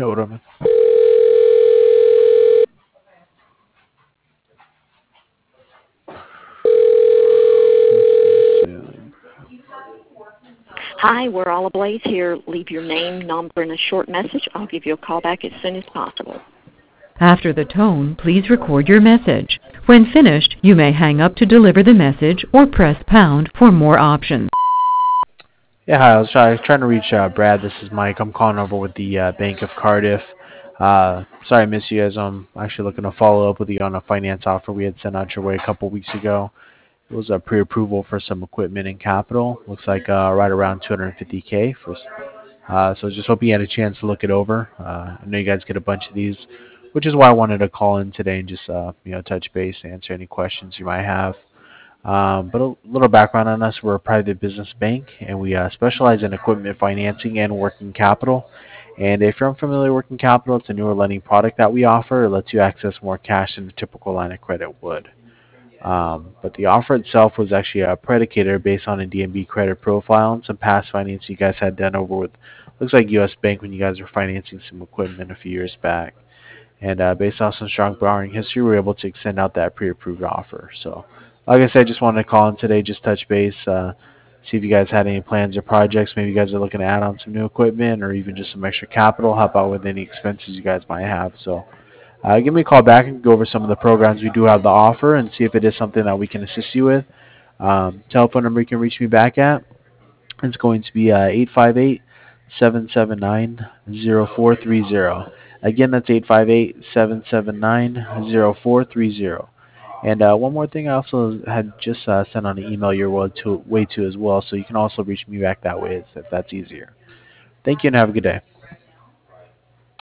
what I mean? Hi, we're all ablaze here. Leave your name, number, and a short message. I'll give you a call back as soon as possible. After the tone, please record your message. When finished, you may hang up to deliver the message or press pound for more options. Yeah, hi. I was trying to reach Brad. This is Mike. I'm calling over with the Bank of Cardiff. Sorry I missed you guys. I'm actually looking to follow up with you on a finance offer we had sent out your way a couple weeks ago. It was a pre-approval for some equipment and capital. Looks like right around 250K. So just hoping you had a chance to look it over. I know you guys get a bunch of these, which is why I wanted to call in today and just touch base, answer any questions you might have. But a little background on us: we're a private business bank, and we specialize in equipment financing and working capital. And if you're unfamiliar with working capital, it's a newer lending product that we offer. It lets you access more cash than a typical line of credit would. But the offer itself was actually predicated based on a DNB credit profile and some past financing you guys had done over with, looks like U.S. Bank when you guys were financing some equipment a few years back. And based on some strong borrowing history, we were able to extend out that pre-approved offer. So, like I said, just wanted to call in today, just touch base, see if you guys had any plans or projects. Maybe you guys are looking to add on some new equipment or even just some extra capital, help out with any expenses you guys might have. So, give me a call back and go over some of the programs we do have to offer and see if it is something that we can assist you with. Telephone number you can reach me back at is going to be 858-779-0430. Again, that's 858-779-0430. And one more thing, I also had just sent on an email your way to as well, so you can also reach me back that way if that's easier. Thank you and have a good day.